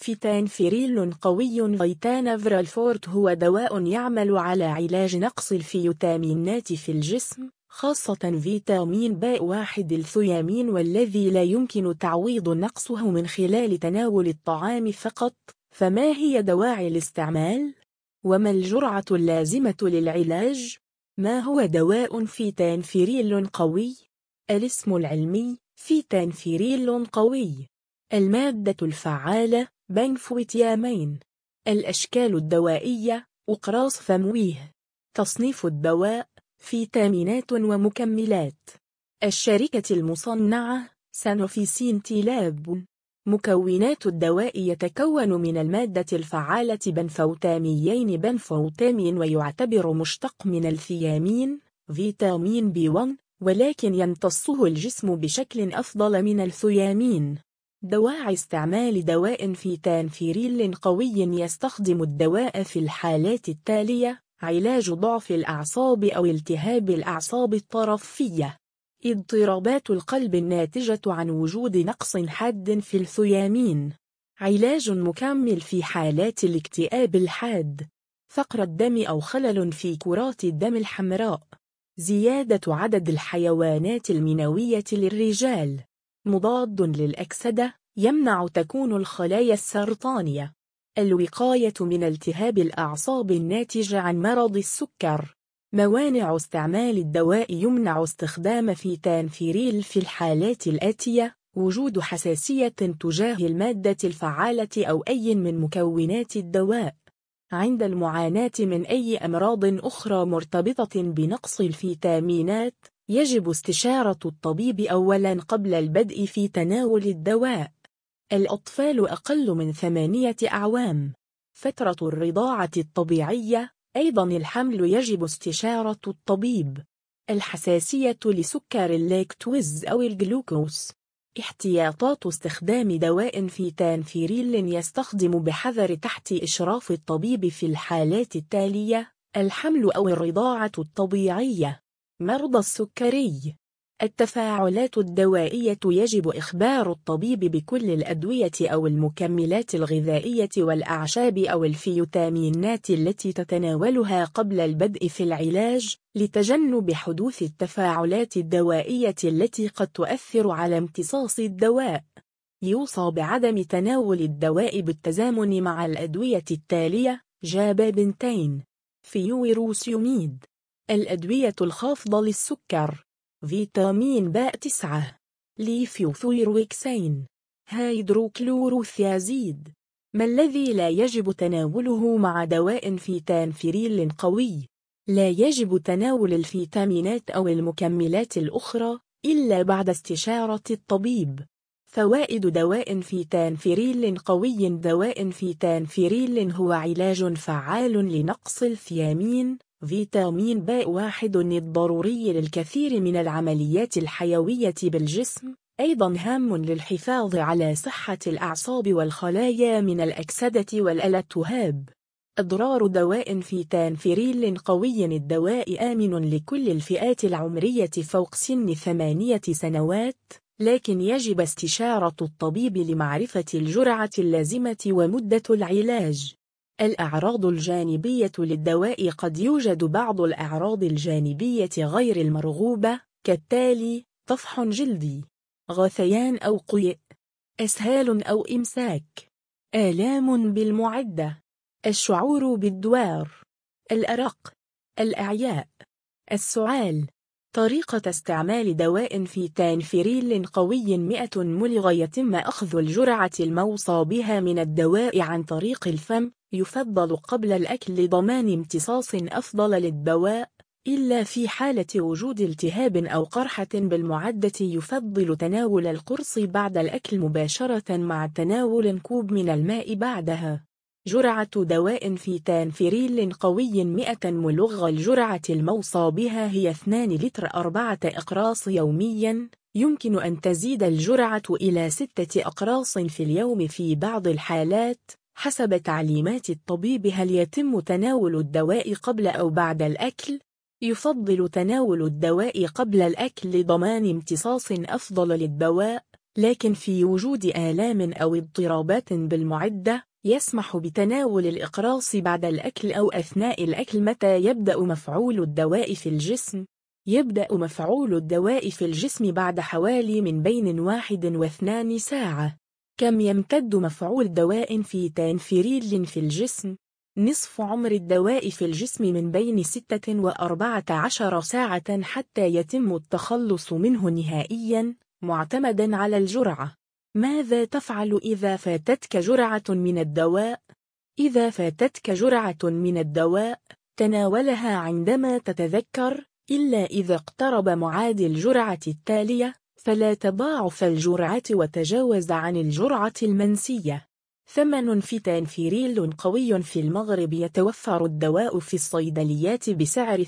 فيتانفيريل قوي. فيتانافيرال فورت هو دواء يعمل على علاج نقص الفيتامينات في الجسم، خاصة فيتامين B1 الثيامين، والذي لا يمكن تعويض نقصه من خلال تناول الطعام فقط. فما هي دواعي الاستعمال؟ وما الجرعة اللازمة للعلاج؟ ما هو دواء فيتانفيريل قوي؟ الاسم العلمي فيتانفيريل قوي. المادة الفعالة بنفوتيامين. الأشكال الدوائية أقراص فمويه. تصنيف الدواء فيتامينات ومكملات. الشركة المصنعة سانوفي سينتيلاب. مكونات الدواء يتكون من المادة الفعالة بنفوتاميين بنفوتامين، ويعتبر مشتق من الثيامين فيتامين B1، ولكن يمتصه الجسم بشكل أفضل من الثيامين. دواعي استعمال دواء فيتانفيريل قوي. يستخدم الدواء في الحالات التالية: علاج ضعف الأعصاب أو التهاب الأعصاب الطرفية، اضطرابات القلب الناتجة عن وجود نقص حاد في الثيامين، علاج مكمل في حالات الاكتئاب الحاد، فقر الدم أو خلل في كرات الدم الحمراء، زيادة عدد الحيوانات المنوية للرجال، مضاد للأكسدة، يمنع تكون الخلايا السرطانية، الوقاية من التهاب الأعصاب الناتج عن مرض السكر. موانع استعمال الدواء: يمنع استخدام فيتانفيريل في الحالات الآتية: وجود حساسية تجاه المادة الفعالة أو أي من مكونات الدواء، عند المعاناة من أي أمراض أخرى مرتبطة بنقص الفيتامينات، يجب استشارة الطبيب أولاً قبل البدء في تناول الدواء. الأطفال أقل من 8 أعوام. فترة الرضاعة الطبيعية، أيضاً الحمل، يجب استشارة الطبيب. الحساسية لسكر اللاكتوز أو الجلوكوز. احتياطات استخدام دواء فيتانفيريل: يستخدم بحذر تحت إشراف الطبيب في الحالات التالية: الحمل أو الرضاعة الطبيعية، مرضى السكري. التفاعلات الدوائية: يجب إخبار الطبيب بكل الأدوية أو المكملات الغذائية والأعشاب أو الفيتامينات التي تتناولها قبل البدء في العلاج، لتجنب حدوث التفاعلات الدوائية التي قد تؤثر على امتصاص الدواء. يوصى بعدم تناول الدواء بالتزامن مع الأدوية التالية: جابابنتين، فيويروسيوميد. الأدوية الخافضة للسكر: فيتامين B9، ليفيوثيروكسين، هيدروكلوروثيازيد. ما الذي لا يجب تناوله مع دواء فيتانفيريل قوي؟ لا يجب تناول الفيتامينات أو المكملات الأخرى إلا بعد استشارة الطبيب. فوائد دواء فيتانفيريل قوي: دواء فيتانفيريل هو علاج فعال لنقص الثيامين فيتامين B1 الضروري للكثير من العمليات الحيوية بالجسم، أيضا هام للحفاظ على صحة الأعصاب والخلايا من الأكسدة والالتهاب. أضرار دواء فيتانفيريل قوي: الدواء آمن لكل الفئات العمرية فوق سن 8 سنوات، لكن يجب استشارة الطبيب لمعرفة الجرعة اللازمة ومدة العلاج. الأعراض الجانبية للدواء: قد يوجد بعض الأعراض الجانبية غير المرغوبة كالتالي: طفح جلدي، غثيان أو قيء، إسهال أو إمساك، آلام بالمعدة، الشعور بالدوار، الأرق، الإعياء، السعال. طريقة استعمال دواء فيتانفيريل قوي: 100 ملغ. يتم أخذ الجرعة الموصى بها من الدواء عن طريق الفم، يفضل قبل الأكل لضمان امتصاص أفضل للدواء، إلا في حالة وجود التهاب أو قرحة بالمعدة يفضل تناول القرص بعد الأكل مباشرة مع تناول كوب من الماء بعدها. جرعة دواء فيتانفيريل قوي: 100 ملغ. الجرعة الموصى بها هي 2 لتر 4 أقراص يوميا. يمكن أن تزيد الجرعة إلى 6 أقراص في اليوم في بعض الحالات حسب تعليمات الطبيب. هل يتم تناول الدواء قبل أو بعد الأكل؟ يفضل تناول الدواء قبل الأكل لضمان امتصاص أفضل للدواء، لكن في وجود آلام أو اضطرابات بالمعدة، يسمح بتناول الإقراص بعد الأكل أو أثناء الأكل. متى يبدأ مفعول الدواء في الجسم؟ يبدأ مفعول الدواء في الجسم بعد حوالي من بين 1 و2 ساعة. كم يمتد مفعول دواء في تانفيريل في الجسم؟ نصف عمر الدواء في الجسم من بين 6 و14 ساعة حتى يتم التخلص منه نهائياً، معتمداً على الجرعة. ماذا تفعل إذا فاتتك جرعة من الدواء؟ إذا فاتتك جرعة من الدواء، تناولها عندما تتذكر، إلا إذا اقترب ميعاد الجرعة التالية، فلا تضاعف الجرعة وتجاوز عن الجرعة المنسية. ثمن في تانفيريل قوي في المغرب. يتوفر الدواء في الصيدليات بسعر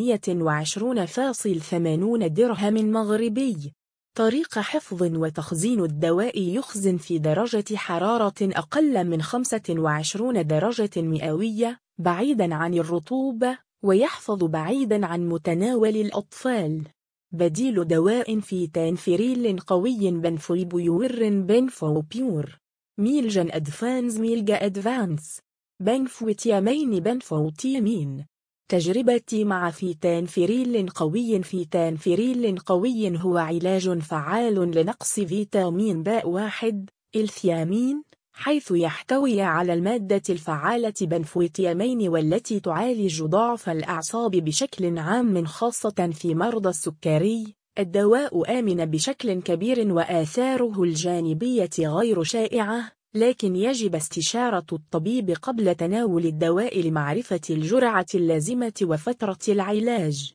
28.80 درهم مغربي. طريقة حفظ وتخزين الدواء: يخزن في درجة حرارة أقل من 25 درجة مئوية، بعيداً عن الرطوبة، ويحفظ بعيداً عن متناول الأطفال. بديل دواء في تانفيريل قوي: بنفوبيور بنفوبيور، ميلجن أدفانز ميلجا أدفانس، بنفوتيامين بنفوتيامين. تجربتي مع فيتانفيريل قوي. فيتانفيريل قوي هو علاج فعال لنقص فيتامين B1 الثيامين، حيث يحتوي على المادة الفعالة بنفوتيامين، والتي تعالج ضعف الأعصاب بشكل عام خاصة في مرضى السكري. الدواء آمن بشكل كبير وآثاره الجانبية غير شائعة، لكن يجب استشارة الطبيب قبل تناول الدواء لمعرفة الجرعة اللازمة وفترة العلاج.